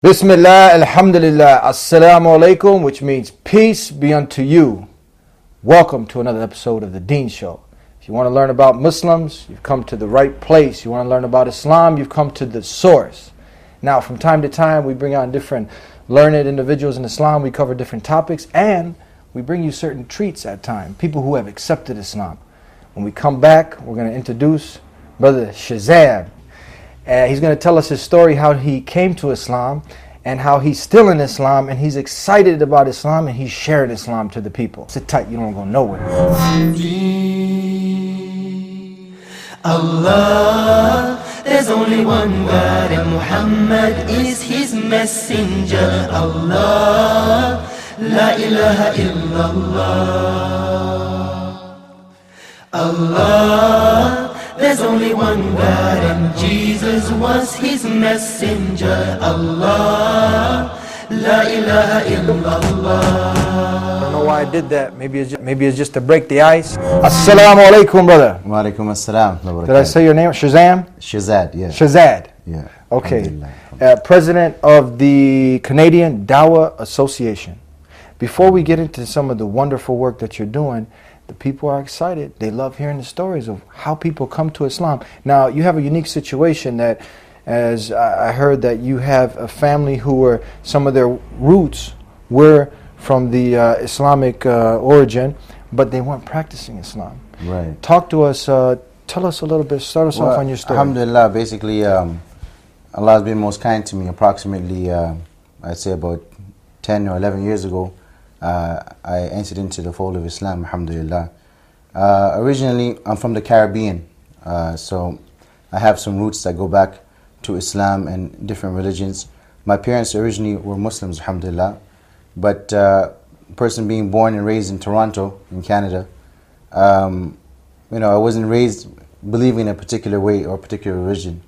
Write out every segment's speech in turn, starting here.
Bismillah, alhamdulillah, assalamu alaikum, which means peace be unto you. Welcome to another episode of The Deen Show. If you want to learn about Muslims, you've come to the right place. You want to learn about Islam, you've come to the source. Now, from time to time, we bring on different learned individuals in Islam. We cover different topics, and we bring you certain treats at times, people who have accepted Islam. When we come back, we're going to introduce Brother Shazam. He's going to tell us his story, how he came to Islam and how he's still in Islam and he's excited about Islam and he's sharing Islam to the people. Sit tight, you don't go nowhere. Allah, there's only one God and Muhammad is his messenger. Allah, la ilaha illallah. Allah, there's only one God and Jesus was his messenger. Allah, la ilaha illallah. I don't know why I did that. Maybe it's just to break the ice. Assalamu alaikum, brother. Wa alaikum assalam. Did I say your name? Shazam? Shazad, yeah. Shazad. Yeah. Okay. President of the Canadian Dawah Association. Before we get into some of the wonderful work that you're doing, the people are excited. They love hearing the stories of how people come to Islam. Now, you have a unique situation that, as I heard, that you have a family who were, some of their roots were from the Islamic origin, but they weren't practicing Islam. Right. Talk to us, tell us a little bit, start us off on your story. Alhamdulillah, basically, Allah has been most kind to me. Approximately, I'd say about 10 or 11 years ago, I entered into the fold of Islam, alhamdulillah. Originally, I'm from the Caribbean, so I have some roots that go back to Islam and different religions. My parents originally were Muslims, alhamdulillah, but a person being born and raised in Toronto, in Canada, I wasn't raised believing in a particular way or a particular religion.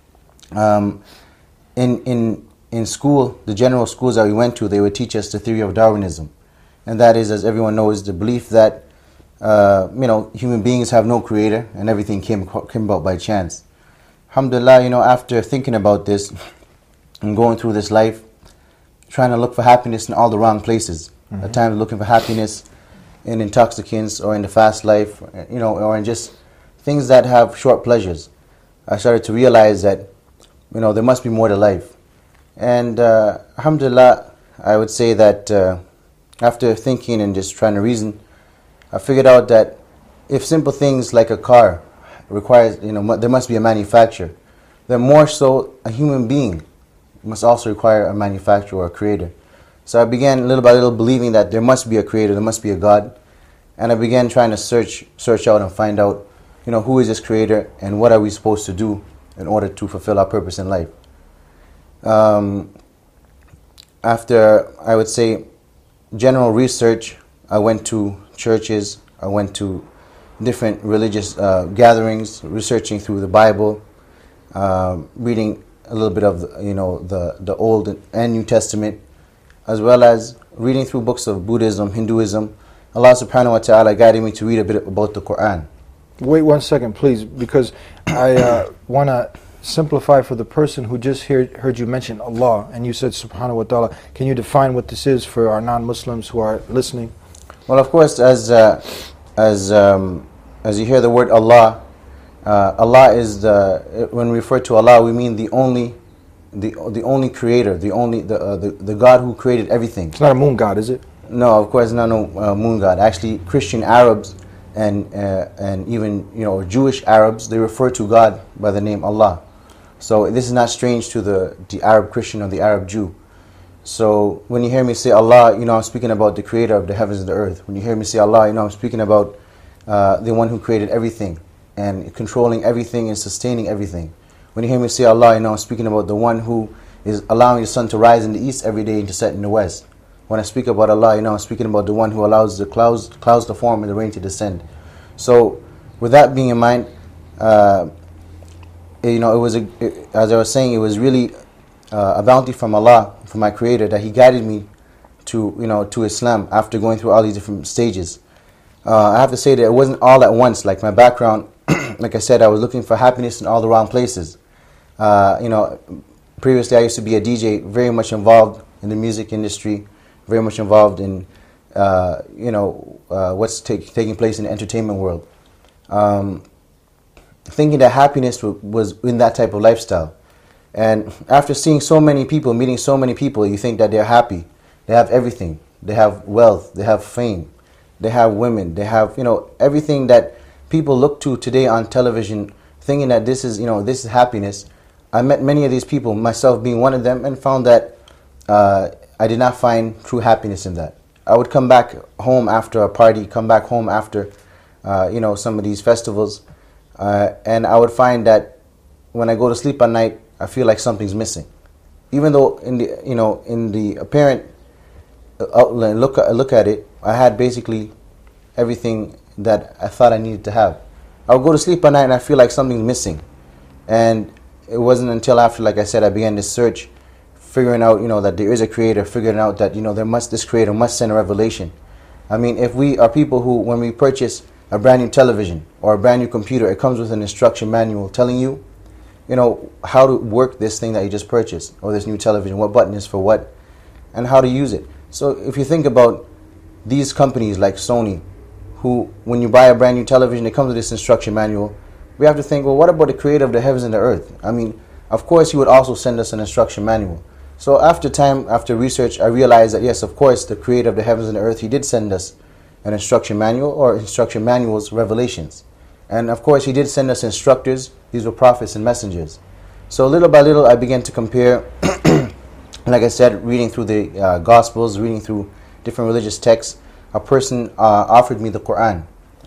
In school, the general schools that we went to, they would teach us the theory of Darwinism. And that is, as everyone knows, the belief that, human beings have no creator and everything came about by chance. Alhamdulillah, after thinking about this and going through this life, trying to look for happiness in all the wrong places. Mm-hmm. At times looking for happiness in intoxicants or in the fast life, or in just things that have short pleasures. I started to realize that, there must be more to life. And alhamdulillah, I would say that after thinking and just trying to reason, I figured out that if simple things like a car requires, there must be a manufacturer, then more so a human being must also require a manufacturer or a creator. So I began little by little believing that there must be a creator, there must be a God, and I began trying to search out and find out, who is this creator and what are we supposed to do in order to fulfill our purpose in life. After, I would say, general research, I went to churches, I went to different religious gatherings, researching through the Bible, reading a little bit of the Old and New Testament, as well as reading through books of Buddhism, Hinduism. Allah subhanahu wa ta'ala guided me to read a bit about the Quran. Wait 1 second, please, because I want to simplify for the person who just heard you mention Allah and you said subhanahu wa ta'ala. Can you define what this is for our non-Muslims who are listening? Well, of course, as you hear the word Allah, Allah is when we refer to Allah, we mean the only creator, the God who created everything. It's not a moon god, is it? No, of course, not no moon god. Actually, Christian Arabs and even Jewish Arabs, they refer to God by the name Allah. So this is not strange to the Arab Christian or the Arab Jew. So when you hear me say Allah, I'm speaking about the creator of the heavens and the earth. When you hear me say Allah, I'm speaking about the one who created everything and controlling everything and sustaining everything. When you hear me say Allah, I'm speaking about the one who is allowing the sun to rise in the east every day and to set in the west. When I speak about Allah, I'm speaking about the one who allows the clouds to form and the rain to descend. So with that being in mind, as I was saying, it was really a bounty from Allah, from my Creator, that He guided me to Islam after going through all these different stages. I have to say that it wasn't all at once. Like my background, like I said, I was looking for happiness in all the wrong places. Previously, I used to be a DJ, very much involved in the music industry, very much involved in, what's taking place in the entertainment world. Thinking that happiness was in that type of lifestyle. And after seeing so many people, meeting so many people, you think that they're happy. They have everything. They have wealth. They have fame. They have women. They have, everything that people look to today on television, thinking that this is happiness. I met many of these people, myself being one of them, and found that I did not find true happiness in that. I would come back home after a party, come back home after, some of these festivals, and I would find that when I go to sleep at night, I feel like something's missing. Even though in the apparent outline, look at it, I had basically everything that I thought I needed to have. I would go to sleep at night and I feel like something's missing. And it wasn't until after, like I said, I began this search, figuring out, that there is a creator, figuring out that, this creator must send a revelation. I mean, if we are people who, when we purchase a brand new television or a brand new computer, it comes with an instruction manual telling you, how to work this thing that you just purchased, or this new television, what button is for what, and how to use it. So if you think about these companies like Sony, who, when you buy a brand new television, it comes with this instruction manual, we have to think, well, what about the creator of the heavens and the earth? I mean, of course, he would also send us an instruction manual. So after research, I realized that, yes, of course, the creator of the heavens and the earth, he did send us an instruction manual, or instruction manuals, revelations. And of course, he did send us instructors. These were prophets and messengers. So little by little, I began to compare, like I said, reading through the Gospels, reading through different religious texts. A person offered me the Quran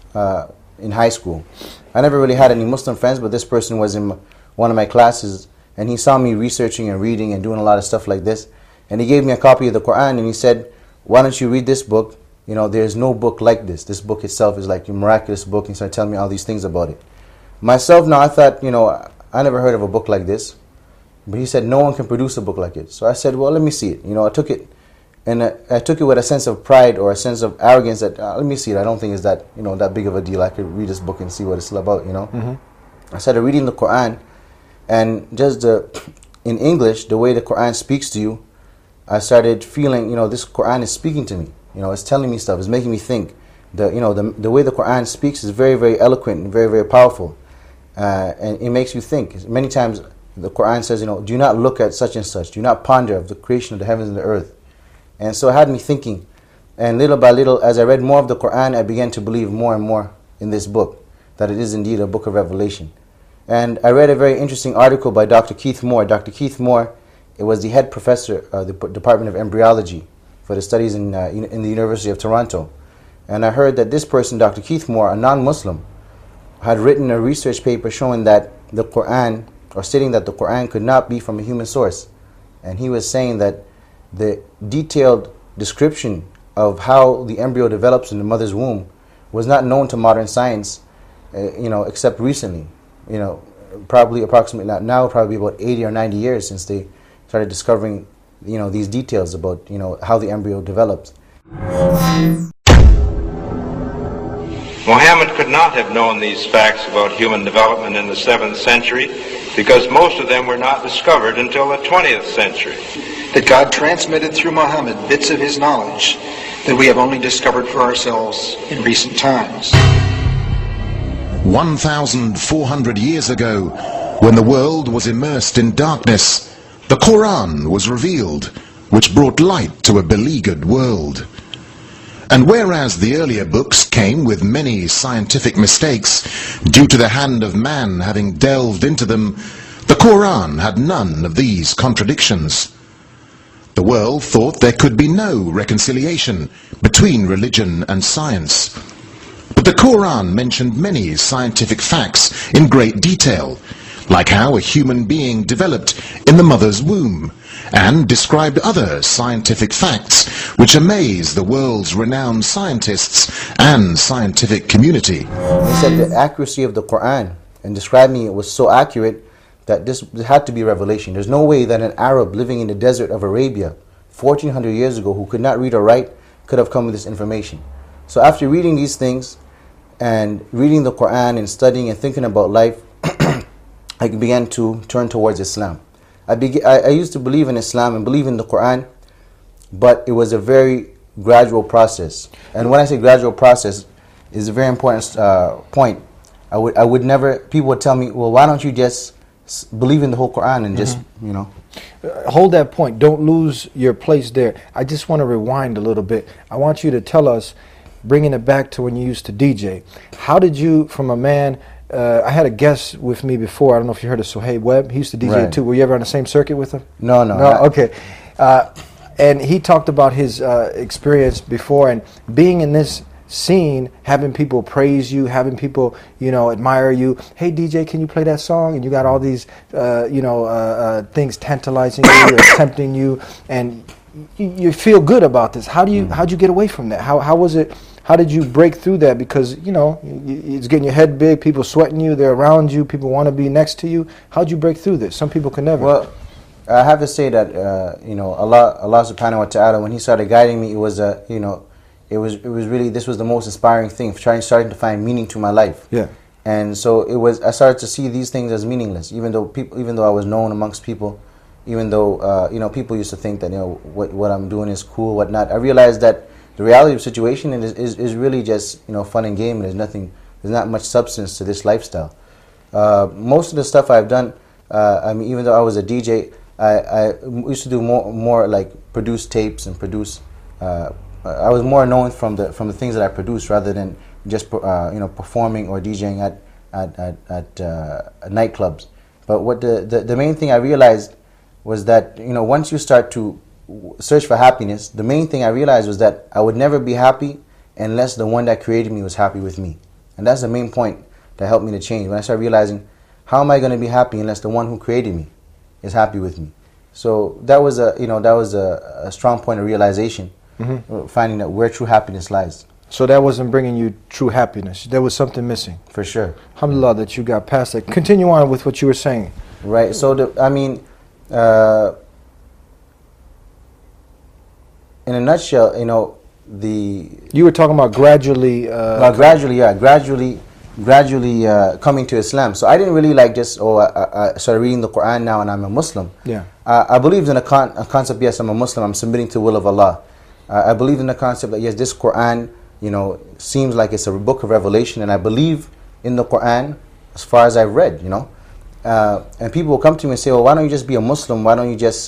in high school. I never really had any Muslim friends, but this person was in one of my classes, and he saw me researching and reading and doing a lot of stuff like this. And he gave me a copy of the Quran, and he said, why don't you read this book? There's no book like this. This book itself is like a miraculous book. And he started telling me all these things about it. Myself, now, I thought, I never heard of a book like this. But he said, no one can produce a book like it. So I said, well, let me see it. I took it. And I took it with a sense of pride or a sense of arrogance that, let me see it. I don't think it's that, that big of a deal. I could read this book and see what it's all about, Mm-hmm. I started reading the Quran. And just in English, the way the Quran speaks to you, I started feeling, this Quran is speaking to me. It's telling me stuff. It's making me think. The way the Quran speaks is very, very eloquent and very, very powerful. And it makes you think. Many times the Quran says, do not look at such and such. Do not ponder of the creation of the heavens and the earth. And so it had me thinking. And little by little, as I read more of the Quran, I began to believe more and more in this book, that it is indeed a book of revelation. And I read a very interesting article by Dr. Keith Moore. Dr. Keith Moore, it was the head professor of the Department of Embryology for the studies in the University of Toronto. And I heard that this person, Dr. Keith Moore, a non-Muslim, had written a research paper showing that the Quran, or stating that the Quran could not be from a human source. And he was saying that the detailed description of how the embryo develops in the mother's womb was not known to modern science, except recently. Probably about 80 or 90 years since they started discovering, these details about, how the embryo develops. Muhammad could not have known these facts about human development in the 7th century because most of them were not discovered until the 20th century. That God transmitted through Muhammad bits of his knowledge that we have only discovered for ourselves in recent times. 1,400 years ago, when the world was immersed in darkness, the Quran was revealed, which brought light to a beleaguered world. And whereas the earlier books came with many scientific mistakes due to the hand of man having delved into them, the Quran had none of these contradictions. The world thought there could be no reconciliation between religion and science. But the Quran mentioned many scientific facts in great detail, like how a human being developed in the mother's womb, and described other scientific facts which amaze the world's renowned scientists and scientific community. He said the accuracy of the Quran and describing it was so accurate that this had to be revelation. There's no way that an Arab living in the desert of Arabia 1400 years ago who could not read or write could have come with this information. So after reading these things and reading the Quran and studying and thinking about life, I began to turn towards Islam. I used to believe in Islam and believe in the Quran, but it was a very gradual process. And when I say gradual process, is a very important point. I would never. People would tell me, well, why don't you just believe in the whole Quran and just, you know. Hold that point. Don't lose your place there. I just want to rewind a little bit. I want you to tell us, bringing it back to when you used to DJ, how did you, from a man, I had a guest with me before, I don't know if you heard of Sohaib Webb, he used to DJ too. Were you ever on the same circuit with him? No. Okay. And he talked about his experience before, and being in this scene, having people praise you, having people, admire you. Hey, DJ, can you play that song? And you got all these, things tantalizing you, or tempting you, and you feel good about this. How'd you get away from that? How was it? How did you break through that? Because, it's getting your head big, people sweating you, they're around you, people want to be next to you. How'd you break through this? Some people can never. Well, I have to say that, Allah subhanahu wa ta'ala, when He started guiding me, it was, it was really, this was the most inspiring thing, starting to find meaning to my life. Yeah. And so I started to see these things as meaningless, even though I was known amongst people, even though, people used to think that, what I'm doing is cool, whatnot. I realized that the reality of the situation is really just, fun and game. There's not much substance to this lifestyle. Most of the stuff I've done, even though I was a DJ, I used to do more like produce tapes and produce. I was more known from the things that I produced rather than just performing or DJing at nightclubs. But what the main thing I realized was that once you start to search for happiness, the main thing I realized was that I would never be happy unless the one that created me was happy with me. And that's the main point that helped me to change. When I started realizing, how am I going to be happy unless the one who created me is happy with me? So that was a strong point of realization, finding that where true happiness lies. So that wasn't bringing you true happiness. There was something missing. For sure. Alhamdulillah that you got past that. Continue on with what you were saying. Right. So in a nutshell, you were talking about gradually. Gradually coming to Islam. So I didn't really I started reading the Quran now and I'm a Muslim. Yeah. I believed in a concept, yes, I'm a Muslim, I'm submitting to the will of Allah. I believe in the concept that, yes, this Quran, seems like it's a book of revelation, and I believe in the Quran as far as I've read, And people will come to me and say, well, why don't you just be a Muslim? Why don't you just,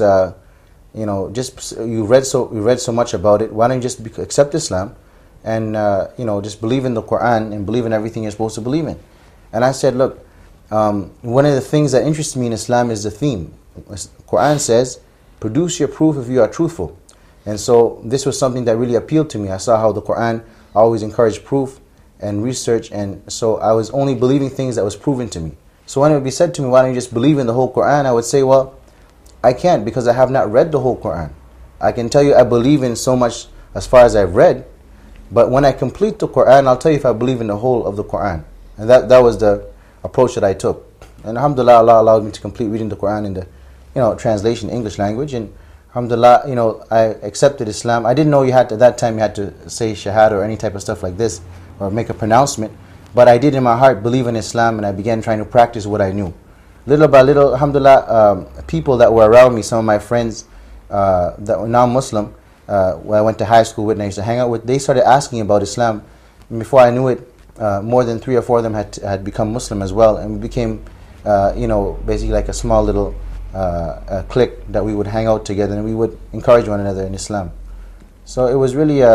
you read so much about it, why don't you just accept Islam? And just believe in the Quran and believe in everything you're supposed to believe in. And I said, look, one of the things that interests me in Islam is the theme. The Quran says, produce your proof if you are truthful. And so this was something that really appealed to me. I saw how the Quran always encouraged proof and research, and so I was only believing things that was proven to me. So when it would be said to me, why don't you just believe in the whole Quran? I would say, well, I can't, because I have not read the whole Quran. I can tell you I believe in so much as far as I've read, but when I complete the Quran, I'll tell you if I believe in the whole of the Quran. And that was the approach that I took. And alhamdulillah, Allah allowed me to complete reading the Quran in the translation English language. And alhamdulillah, I accepted Islam. I didn't know at that time you had to say shahada or any type of stuff like this or make a pronouncement. But I did in my heart believe in Islam, and I began trying to practice what I knew. Little by little, alhamdulillah, people that were around me, some of my friends that were non-Muslim, where I went to high school with and I used to hang out with, they started asking about Islam. And before I knew it, more than 3 or 4 of them had become Muslim as well, and we became, basically like a small little clique that we would hang out together and we would encourage one another in Islam. So it was really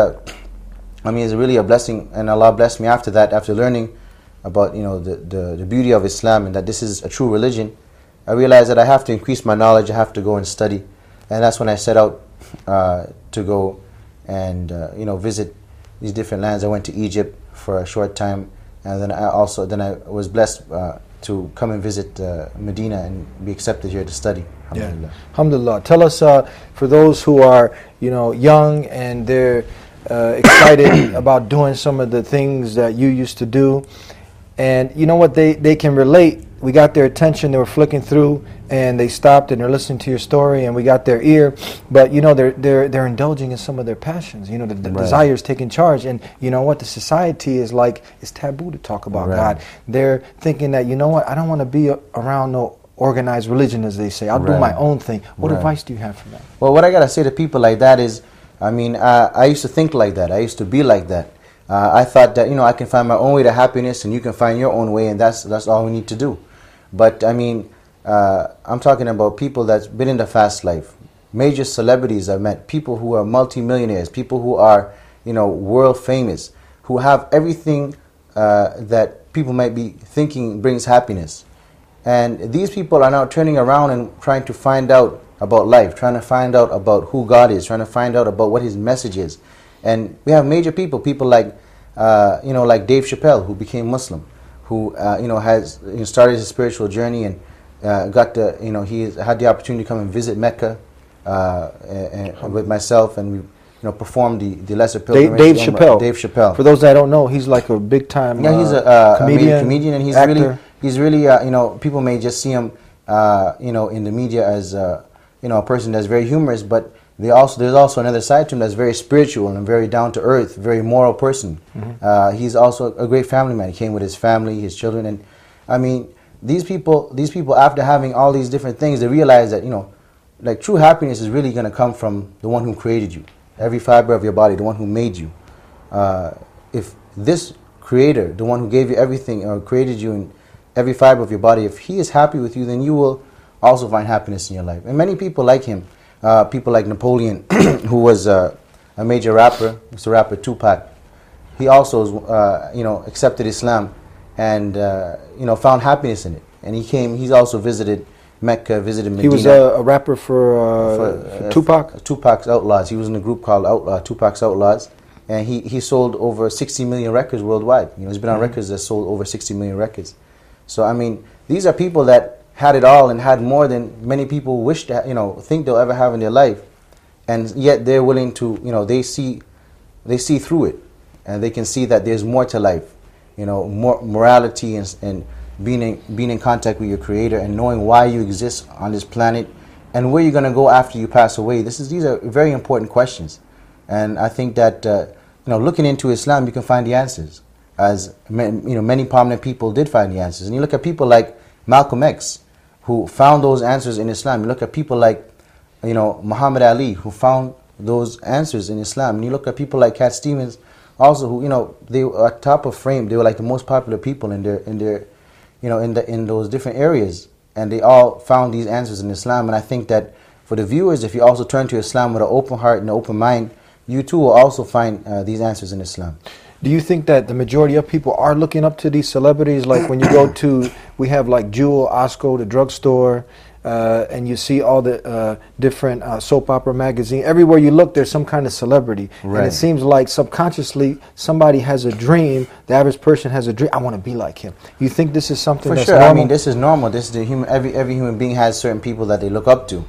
it's really a blessing, and Allah blessed me after that, after learning about the beauty of Islam and that this is a true religion. I realized that I have to increase my knowledge, I have to go and study, and that's when I set out to go and visit these different lands. I went to Egypt for a short time, and then I was blessed to come and visit Medina and be accepted here to study. Alhamdulillah. Yeah. Alhamdulillah. Tell us, for those who are young and they're excited about doing some of the things that you used to do, and you know what, they can relate. We got their attention, they were flicking through and they stopped and they're listening to your story, and we got their ear, but they're indulging in some of their passions. The right. Desires taking charge, and you know what, the society is like, it's taboo to talk about right. God. They're thinking that, I don't want to be around no organized religion, as they say. I'll do Right. my own thing. What Right. advice do you have for that? Well, what I gotta say to people like that is, I mean, I used to think like that. I used to be like that. I thought that, you know, I can find my own way to happiness, and you can find your own way, and that's all we need to do. But I mean, I'm talking about people that's been in the fast life, major celebrities I've met, people who are multimillionaires, people who are, you know, world famous, who have everything that people might be thinking brings happiness. And these people are now turning around and trying to find out about life, trying to find out about who God is, trying to find out about what His message is. And we have major people like, you know, like Dave Chappelle, who became Muslim, who, you know, has started his spiritual journey and got the, you know, he had the opportunity to come and visit Mecca and with myself, and we, you know, performed the Lesser Pilgrimage. Dave Chappelle. Dave Chappelle. For those that don't know, he's like a big time Yeah, he's a comedian, and actor. he's really, you know, people may just see him, you know, in the media as, you know, a person that's very humorous, but there's also another side to him that's very spiritual and very down to earth, very moral person. He's also a great family man. He came with his family, his children, and I mean, these people after having all these different things, they realize that, you know, like true happiness is really going to come from the one who created you, every fiber of your body, the one who made you. If this creator, the one who gave you everything or created you in every fiber of your body, if he is happy with you, then you will also find happiness in your life. And many people like him, people like Napoleon, who was a major rapper, Mr. Rapper Tupac. He also, you know, accepted Islam and, you know, found happiness in it. And he's also visited Mecca, visited Medina. He was a rapper for Tupac? Tupac's Outlaws. He was in a group called Tupac's Outlaws. And he sold over 60 million records worldwide. You know, he's been on records that sold over 60 million records. So, I mean, these are people that had it all and had more than many people wish to, you know, think they'll ever have in their life. And yet they're willing to, you know, they see through it. And they can see that there's more to life. You know, more morality and being in contact with your Creator and knowing why you exist on this planet and where you're going to go after you pass away. These are very important questions. And I think that, you know, looking into Islam, you can find the answers. As you know, many prominent people did find the answers. And you look at people like Malcolm X, who found those answers in Islam. You look at people like, you know, Muhammad Ali, who found those answers in Islam. And you look at people like Cat Stevens, also, who, you know, they were at top of frame. They were like the most popular people in their, you know, in those different areas. And they all found these answers in Islam. And I think that for the viewers, if you also turn to Islam with an open heart and an open mind, you too will also find these answers in Islam. Do you think that the majority of people are looking up to these celebrities? Like when you go to, we have like Jewel Osco, the drugstore, and you see all the different soap opera magazine. Everywhere you look, there's some kind of celebrity. Right. And it seems like subconsciously somebody has a dream, the average person has a dream, I want to be like him. You think this is something For that's sure. normal? I mean, this is normal. This is the human. Every human being has certain people that they look up to.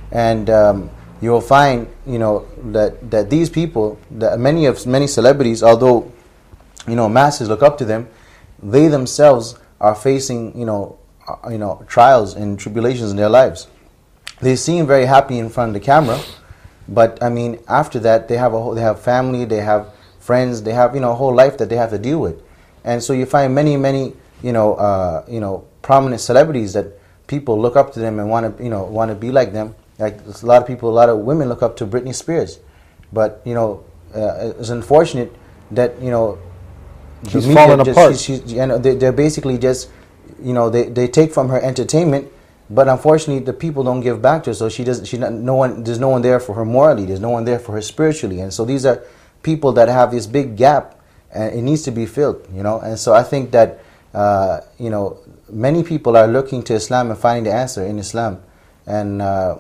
And you will find, you know, that these people, that many celebrities, although, you know, masses look up to them, they themselves are facing, you know, trials and tribulations in their lives. They seem very happy in front of the camera, but I mean, after that, they have family, they have friends, they have, you know, a whole life that they have to deal with. And so you find many, you know, prominent celebrities that people look up to them and want to be like them. Like a lot of women look up to Britney Spears, but you know, it's unfortunate that, you know, she's falling apart. They're basically just, you know, they take from her entertainment, but unfortunately the people don't give back to her. So there's no one there for her morally. There's no one there for her spiritually. And so these are people that have this big gap, and it needs to be filled. You know, and so I think that you know, many people are looking to Islam and finding the answer in Islam, and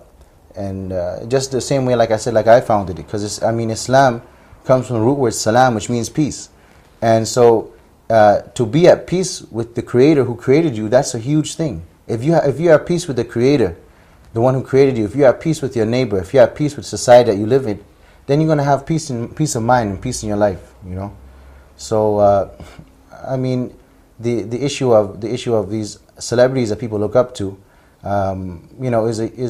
just the same way, like I said, like I found it, because Islam comes from the root word salam, which means peace. And so to be at peace with the Creator who created you, that's a huge thing. If you are at peace with the Creator, the one who created you, if you're at peace with your neighbor, if you're at peace with society that you live in, then you're going to have peace of mind and peace in your life, you know. So I mean, the issue of these celebrities that people look up to, you know,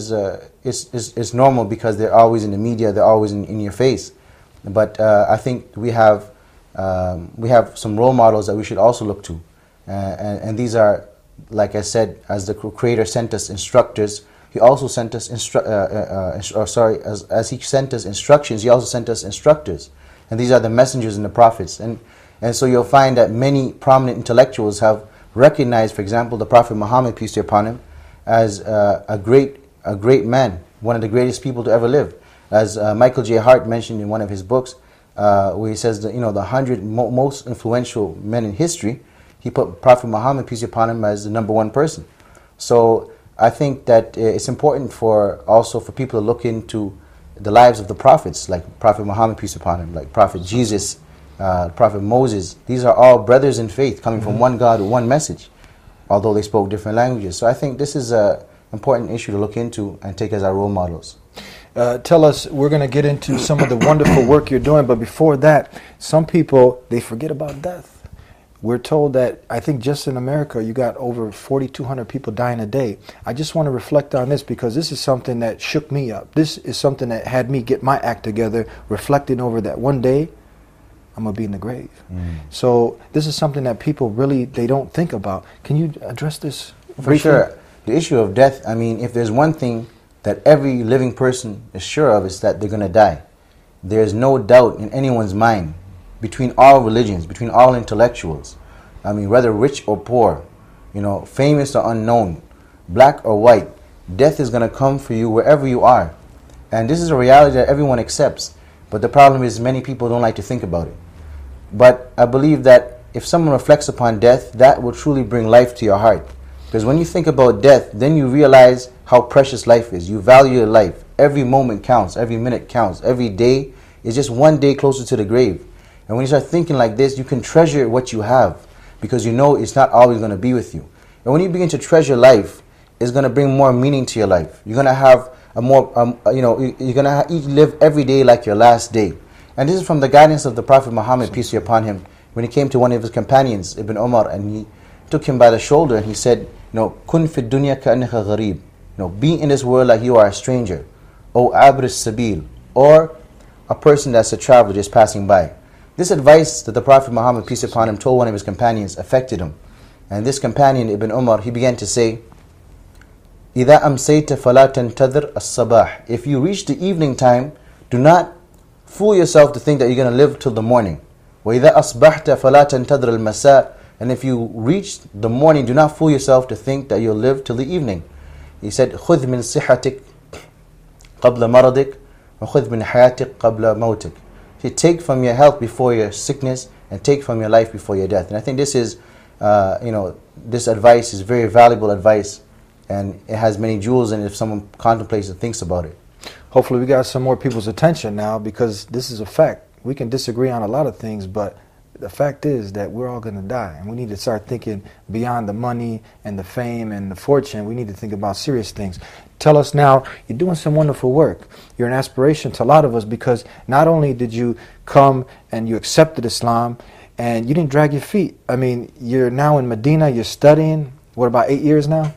is normal because they're always in the media, they're always in your face. But I think we have some role models that we should also look to, and these are like I said, as the Creator sent us instructors, He also sent us as He sent us instructions, He also sent us instructors, and these are the messengers and the prophets. And so you'll find that many prominent intellectuals have recognized, for example, the Prophet Muhammad, peace be upon him, as a great man, one of the greatest people to ever live. As Michael J. Hart mentioned in one of his books, where he says that the 100 most influential men in history, he put Prophet Muhammad, peace be upon him, as the number one person. So I think that it's important for people to look into the lives of the prophets, like Prophet Muhammad, peace upon him, like Prophet Jesus, Prophet Moses. These are all brothers in faith, coming from one God with one message, although they spoke different languages. So I think this is an important issue to look into and take as our role models. Tell us, we're going to get into some of the wonderful work you're doing, but before that, some people, they forget about death. We're told that, I think just in America, you got over 4,200 people dying a day. I just want to reflect on this because this is something that shook me up. This is something that had me get my act together, reflecting over that one day, I'm going to be in the grave. So this is something that people really, they don't think about. Can you address this briefly? For sure. The issue of death, I mean, if there's one thing that every living person is sure of, is that they're going to die. There's no doubt in anyone's mind, between all religions, between all intellectuals, I mean, whether rich or poor, famous or unknown, black or white, death is going to come for you wherever you are. And this is a reality that everyone accepts. But the problem is many people don't like to think about it. But I believe that if someone reflects upon death, that will truly bring life to your heart. Because when you think about death, then you realize how precious life is. You value your life. Every moment counts. Every minute counts. Every day is just one day closer to the grave. And when you start thinking like this, you can treasure what you have, because you know it's not always going to be with you. And when you begin to treasure life, it's going to bring more meaning to your life. You're going to have a more, you're going to live every day like your last day. And this is from the guidance of the Prophet Muhammad, peace be upon him, when he came to one of his companions, Ibn Umar, and he took him by the shoulder and he said, Kun fi dunya ka'annaka gharib. Be in this world like you are a stranger. O abr as-sabil, or a person that's a traveler just passing by. This advice that the Prophet Muhammad, peace upon him, told one of his companions affected him. And this companion, Ibn Umar, he began to say, إِذَا أَمْسَيْتَ فَلَا تَنْتَظِرْ الصَّبَاحِ. If you reach the evening time, do not fool yourself to think that you're going to live till the morning. وَإِذَا أَصْبَحْتَ فَلَا تَنْتَظِرْ الْمَسَاءِ. And if you reach the morning, do not fool yourself to think that you'll live till the evening. He said, خُذْ مِنْ صِحَّتِكَ قَبْلَ مَرَضِكَ وَخُذْ مِنْ حَيَاتِكَ قَبْلَ مَوْتِكَ. You take from your health before your sickness, and take from your life before your death. And I think this is, this advice is very valuable advice, and it has many jewels in it if someone contemplates and thinks about it. Hopefully we got some more people's attention now, because this is a fact. We can disagree on a lot of things, but the fact is that we're all going to die, and we need to start thinking beyond the money and the fame and the fortune. We need to think about serious things. Tell us now, you're doing some wonderful work. You're an aspiration to a lot of us, because not only did you come and you accepted Islam, and you didn't drag your feet. I mean, you're now in Medina, you're studying, what, about 8 years now?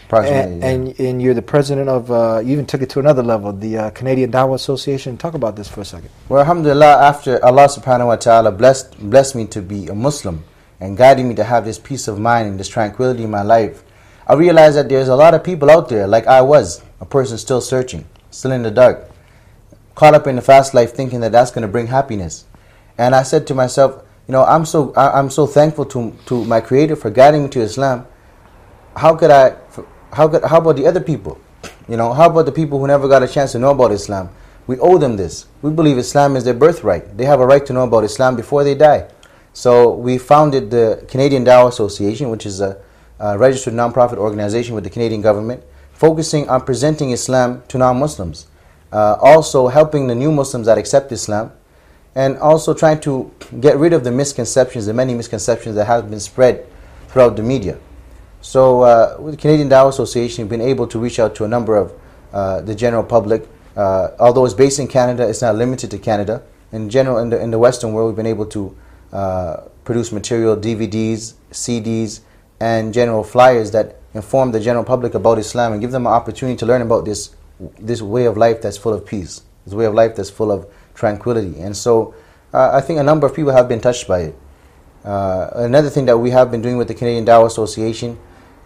And you're the president of, you even took it to another level, the Canadian Dawah Association. Talk about this for a second. Well, alhamdulillah, after Allah subhanahu wa ta'ala blessed me to be a Muslim and guided me to have this peace of mind and this tranquility in my life, I realized that there's a lot of people out there, like I was, a person still searching, still in the dark, caught up in the fast life thinking that that's going to bring happiness. And I said to myself, I'm so thankful to my Creator for guiding me to Islam. How about the other people? How about the people who never got a chance to know about Islam? We owe them this. We believe Islam is their birthright. They have a right to know about Islam before they die. So we founded the Canadian Dawah Association, which is a registered non-profit organization with the Canadian government, focusing on presenting Islam to non-Muslims, also helping the new Muslims that accept Islam, and also trying to get rid of the misconceptions, the many misconceptions that have been spread throughout the media. So with the Canadian Dawah Association, we've been able to reach out to a number of the general public. Although it's based in Canada, it's not limited to Canada. In general, in the Western world, we've been able to produce material, DVDs, CDs, and general flyers that inform the general public about Islam and give them an opportunity to learn about this way of life that's full of peace, this way of life that's full of tranquility. And so I think a number of people have been touched by it. Another thing that we have been doing with the Canadian Dawah Association,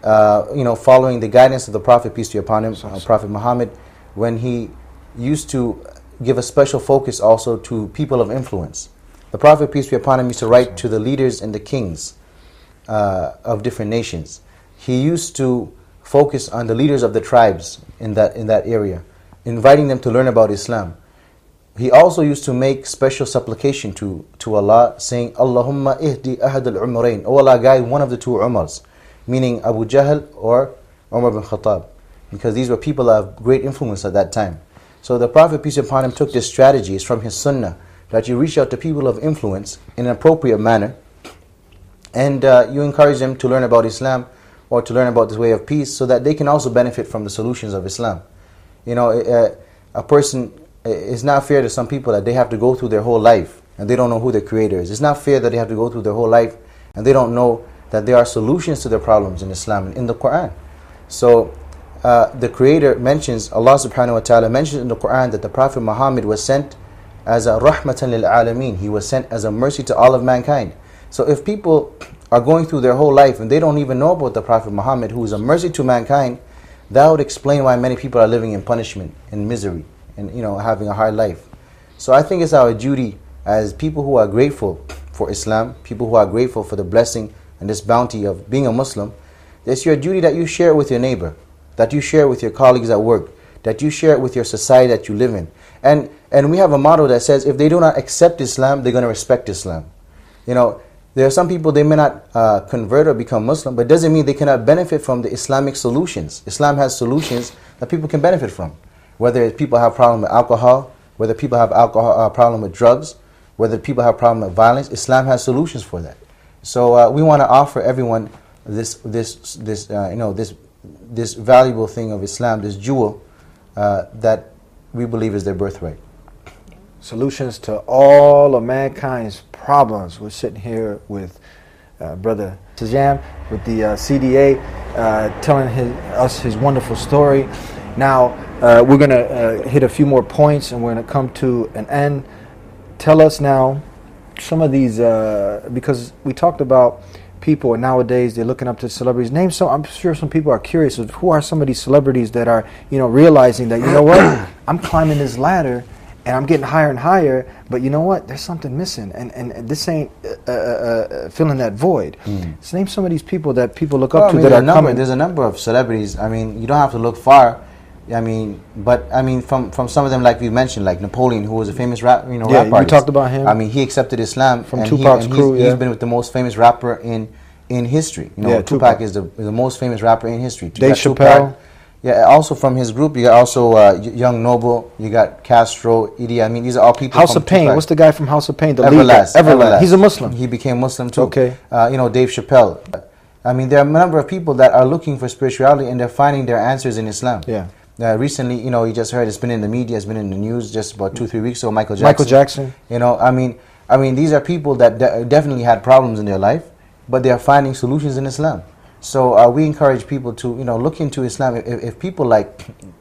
following the guidance of the Prophet, peace be upon him, Prophet Muhammad, when he used to give a special focus also to people of influence. The Prophet, peace be upon him, used to write to the leaders and the kings of different nations. He used to focus on the leaders of the tribes in that area, inviting them to learn about Islam. He also used to make special supplication to Allah, saying, Allahumma ihdi ahad al-umrayn. Oh Allah, guide one of the two Umars, meaning Abu Jahl or Umar bin Khattab, because these were people of great influence at that time. So the Prophet, peace be upon him, took this strategy. It's from his sunnah, that you reach out to people of influence in an appropriate manner, and you encourage them to learn about Islam or to learn about this way of peace, so that they can also benefit from the solutions of Islam. A person, it's not fair to some people that they have to go through their whole life and they don't know who their creator is. It's not fair that they have to go through their whole life and they don't know that there are solutions to their problems in Islam and in the Quran. So the creator mentions, Allah subhanahu wa ta'ala mentions in the Quran that the Prophet Muhammad was sent as a rahmatan lil alameen. He was sent as a mercy to all of mankind. So if people are going through their whole life and they don't even know about the Prophet Muhammad, who is a mercy to mankind, that would explain why many people are living in punishment and misery and having a hard life. So I think it's our duty as people who are grateful for Islam, people who are grateful for the blessing and this bounty of being a Muslim. It's your duty that you share it with your neighbor, that you share it with your colleagues at work, that you share it with your society that you live in. And we have a motto that says, if they do not accept Islam, they're going to respect Islam. There are some people, they may not convert or become Muslim, but it doesn't mean they cannot benefit from the Islamic solutions. Islam has solutions that people can benefit from. Whether people have a problem with alcohol, whether people have a problem with drugs, whether people have a problem with violence, Islam has solutions for that. So we want to offer everyone this valuable thing of Islam, this jewel that we believe is their birthright. Solutions to all of mankind's problems. We're sitting here with Brother Sajam with the CDA, telling us his wonderful story. Now, we're going to hit a few more points and we're going to come to an end. Tell us now some of these, because we talked about people, and nowadays they're looking up to celebrities. Name some. I'm sure some people are curious of who are some of these celebrities that are, realizing that, what, I'm climbing this ladder and I'm getting higher and higher, but you know what? There's something missing, and this ain't filling that void. So name some of these people that people look up to that are coming. There's a number of celebrities. I mean, you don't have to look far. But from some of them, like we mentioned, like Napoleon, who was a famous rap artist. We talked about him. I mean, he accepted Islam from Tupac's crew. He's been with the most famous rapper in history. Tupac is the most famous rapper in history. Dave Chappelle. Yeah, also from his group, you got also Young Noble, you got Castro, Idi Amin. These are all people House from of Pain. Tupac. What's the guy from House of Pain? The Everlast. leader. Everlast. He's a Muslim. He became Muslim too. Okay. Dave Chappelle. I mean, there are a number of people that are looking for spirituality and they're finding their answers in Islam. Yeah. Recently, you just heard it's been in the media, it's been in the news just about 2-3 weeks ago. Michael Jackson. I mean, these are people that definitely had problems in their life, but they are finding solutions in Islam. So we encourage people to look into Islam. If people like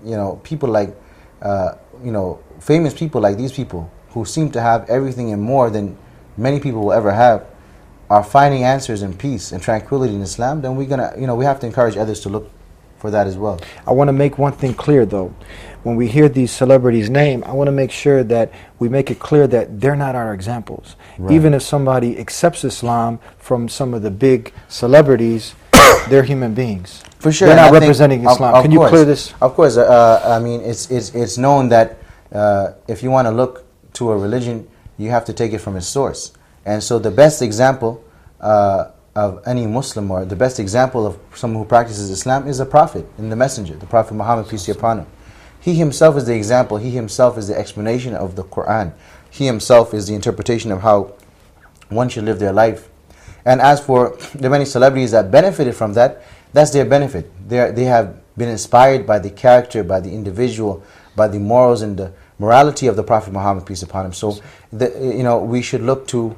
famous people like these people who seem to have everything and more than many people will ever have are finding answers in peace and tranquility in Islam, then we have to encourage others to look for that as well. I want to make one thing clear though. When we hear these celebrities' name, I want to make sure that we make it clear that they're not our examples. Right. Even if somebody accepts Islam from some of the big celebrities, they're human beings. For sure. They're not representing Islam. Can you clear this? Of course. I mean, it's known that if you want to look to a religion, you have to take it from its source. And so the best example of any Muslim, or the best example of someone who practices Islam, is a prophet and the messenger, the Prophet Muhammad, peace be upon him. He himself is the example. He himself is the explanation of the Quran. He himself is the interpretation of how one should live their life. And as for the many celebrities that benefited from that, that's their benefit. They have been inspired by the character, by the individual, by the morals and the morality of the Prophet Muhammad, peace upon him. So, we should look to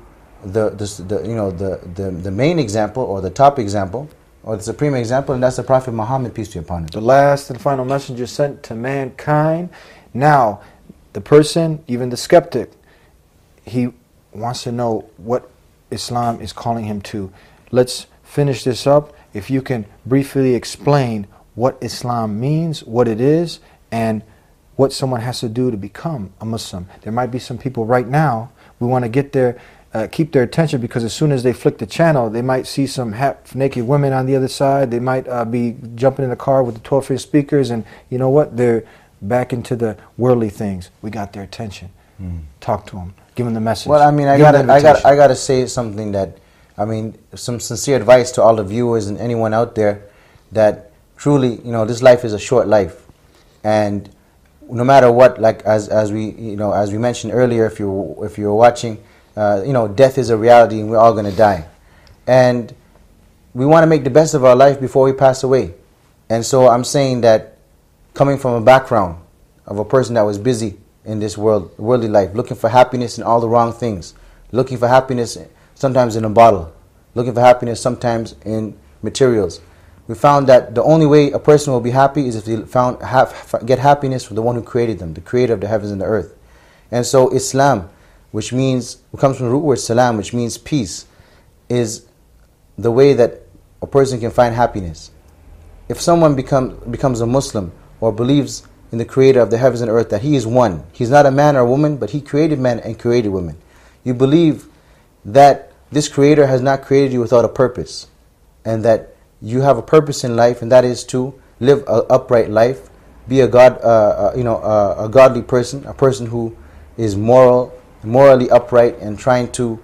the main example, or the top example, or the supreme example, and that's the Prophet Muhammad, peace be upon him. The last and final messenger sent to mankind. Now, the person, even the skeptic, he wants to know what Islam is calling him to. Let's finish this up if you can briefly explain what Islam means, what it is, and what someone has to do to become a Muslim. There might be some people right now, we want to get their keep their attention, because as soon as they flick the channel, they might see some half-naked women on the other side. They might be jumping in the car with the 12-inch speakers, and you know what? They're back into the worldly things. We got their attention. Talk to them. Give them the message. Well, I mean, I gotta say something that, I mean, some sincere advice to all the viewers and anyone out there, that truly, you know, this life is a short life, and no matter what, like as we mentioned earlier, if you're watching, you know, death is a reality, and we're all going to die, and we want to make the best of our life before we pass away. And so I'm saying that, coming from a background of a person that was busy in this worldly life, looking for happiness in all the wrong things, looking for happiness sometimes in a bottle, looking for happiness sometimes in materials, we found that the only way a person will be happy is if they get happiness from the one who created them, the creator of the heavens and the earth. And so Islam, which comes from the root word salam, which means peace, is the way that a person can find happiness. If someone becomes a Muslim, or believes in the creator of the heavens and earth, that he is one, he's not a man or a woman, but he created men and created women. You believe that this creator has not created you without a purpose, and that you have a purpose in life, and that is to live an upright life, be a godly person, a person who is morally upright and trying to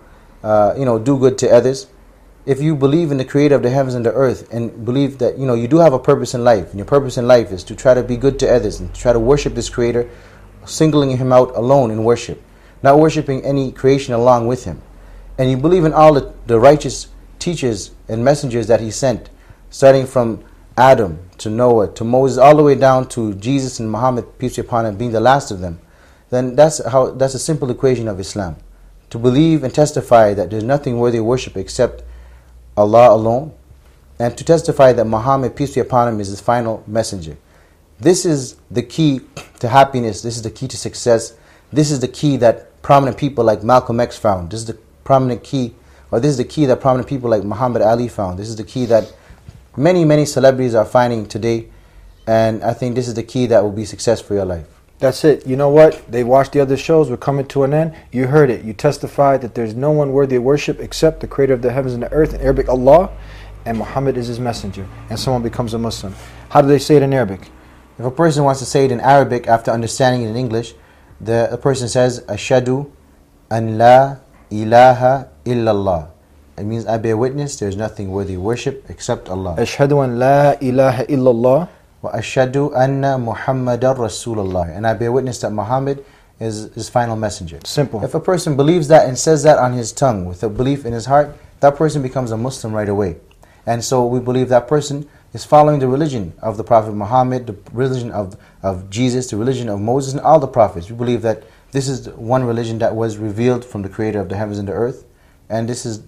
do good to others. If you believe in the creator of the heavens and the earth, and believe that you do have a purpose in life, and your purpose in life is to try to be good to others and to try to worship this creator, singling him out alone in worship, not worshiping any creation along with him, and you believe in all the righteous teachers and messengers that he sent, starting from Adam to Noah to Moses, all the way down to Jesus and Muhammad, peace be upon him, being the last of them, then that's a simple equation of Islam. To believe and testify that there's nothing worthy of worship except Allah alone, and to testify that Muhammad, peace be upon him, is his final messenger. This is the key to happiness. This is the key to success. This is the key that prominent people like Malcolm X found. This is the key that prominent people like Muhammad Ali found. This is the key that many celebrities are finding today, and I think this is the key that will be success for your life. That's it. You know what? They watched the other shows. We're coming to an end. You heard it. You testified that there's no one worthy of worship except the creator of the heavens and the earth, in Arabic, Allah, and Muhammad is his messenger. And someone becomes a Muslim. How do they say it in Arabic? If a person wants to say it in Arabic after understanding it in English, the person says, Ashhadu an la ilaha illallah. It means, I bear witness there's nothing worthy of worship except Allah. Ashhadu an la ilaha illallah. Wa ashhadu anna Muhammadar Rasulullah. And I bear witness that Muhammad is his final messenger. Simple. If a person believes that and says that on his tongue with a belief in his heart, that person becomes a Muslim right away. And so we believe that person is following the religion of the Prophet Muhammad, the religion of Jesus, the religion of Moses, and all the prophets. We believe that this is one religion that was revealed from the creator of the heavens and the earth, and this is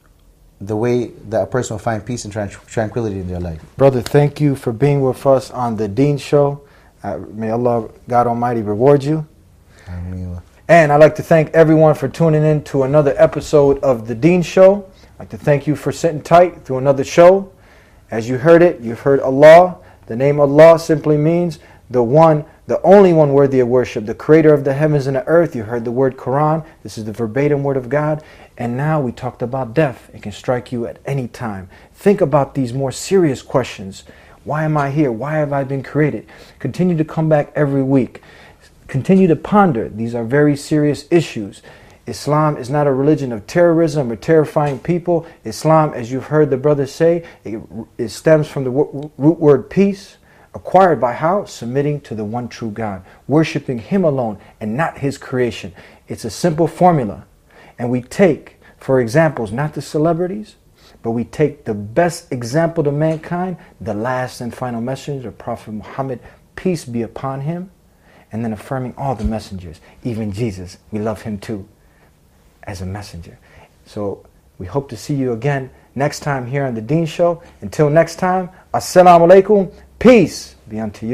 the way that a person will find peace and tranquility in their life. Brother, thank you for being with us on the Deen Show. May Allah, God Almighty, reward you. Ameen. And I'd like to thank everyone for tuning in to another episode of the Deen Show. I'd like to thank you for sitting tight through another show. As you heard it, you've heard Allah. The name Allah simply means the only one worthy of worship, the creator of the heavens and the earth. You heard the word Quran. This is the verbatim word of God. And now we talked about death. It can strike you at any time. Think about these more serious questions. Why am I here? Why have I been created? Continue to come back every week. Continue to ponder. These are very serious issues. Islam is not a religion of terrorism or terrifying people. Islam, as you've heard the brother say, it stems from the root word peace, acquired by how? Submitting to the one true God, worshiping Him alone and not His creation. It's a simple formula. And we take, for examples, not the celebrities, but we take the best example to mankind, the last and final messenger, Prophet Muhammad, peace be upon him, and then affirming all the messengers, even Jesus. We love him too, as a messenger. So we hope to see you again next time here on the Deen Show. Until next time, Assalamu alaikum, peace be unto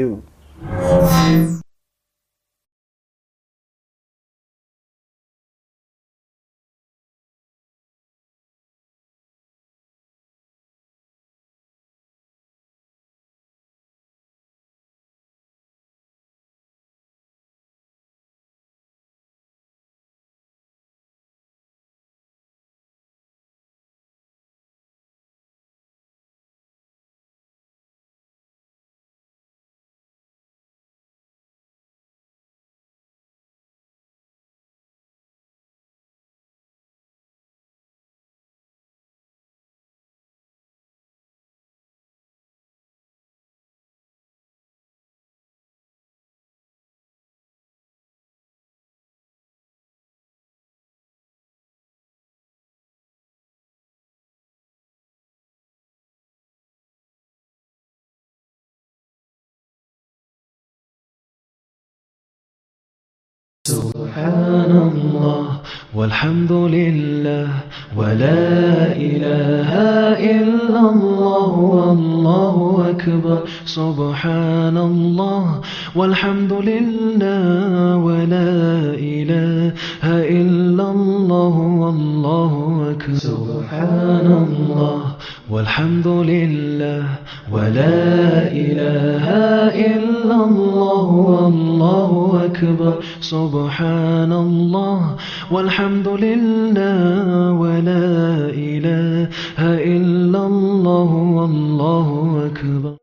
you. سبحان الله والحمد لله ولا إله إلا الله والله أكبر سبحان الله والحمد لله ولا إله إلا الله والله أكبر سبحان الله والحمد لله ولا إله إلا الله والله أكبر سبحان الله والحمد لله ولا إله إلا الله والله أكبر.